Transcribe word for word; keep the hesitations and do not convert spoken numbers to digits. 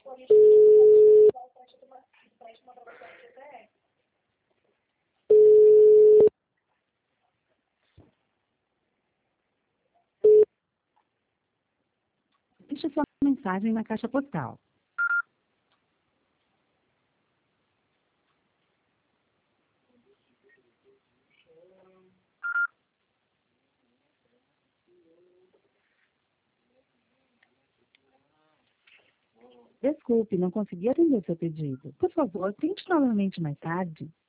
Deixe sua mensagem na caixa postal. Desculpe, não consegui atender seu pedido. Por favor, tente novamente mais tarde.